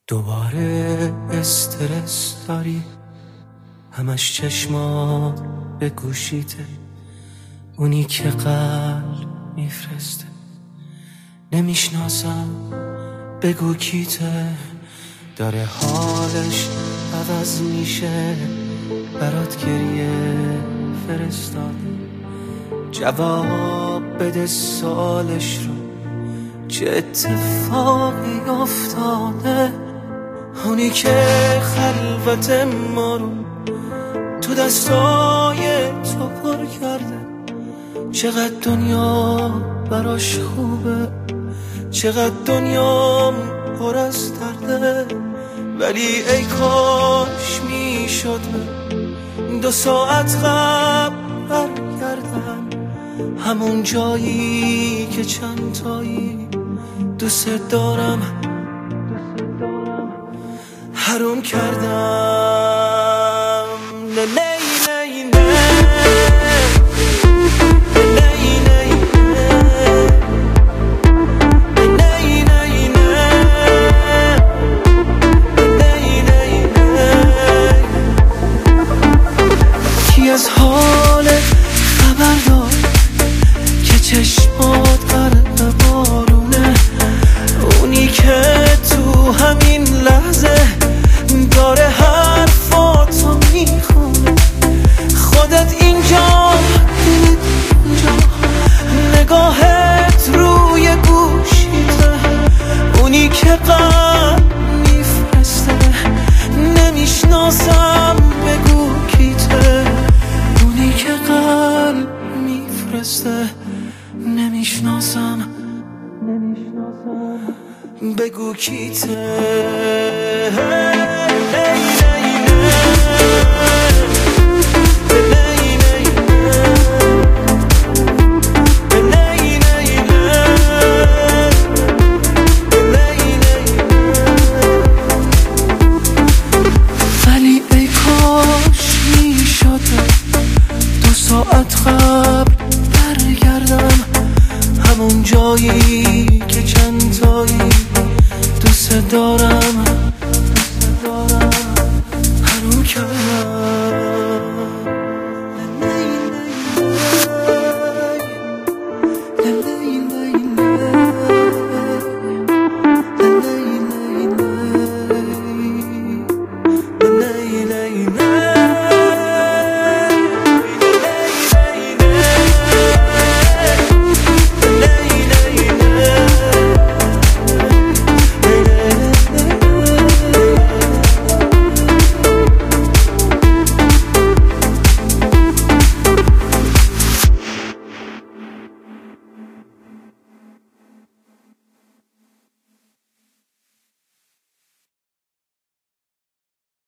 دوباره استرس داری، همش چشما به گوشیته، اونی که قلب میفرسته. نمیشناسم بگو کیته، داره حالش عوض میشه، برات گریه فرستاده. جواب بده سالش رو، چه اتفاقی افتاده. اونی که خلوت ما رو تو دستای تو پر کرده. چقدر دنیا براش خوبه، چقدر دنیا پر از درده. ولی ای کاش میشد 2 ساعت قبل برگردم همون جایی که چند تایی دوست دارم حروم کردم. نه نه نه نه از حال خبر دار که چشمات غرق بارونه. اونی که تو همین لحظه داره حرفاتو میخونه. خودت اینجا دلت اینجا، نگاهت روی گوشیته. اونی که قلب میفرسته، نمیشناسم بگو کیته. اونی که قلب میفرسته، نمیشناسم بگو کیته.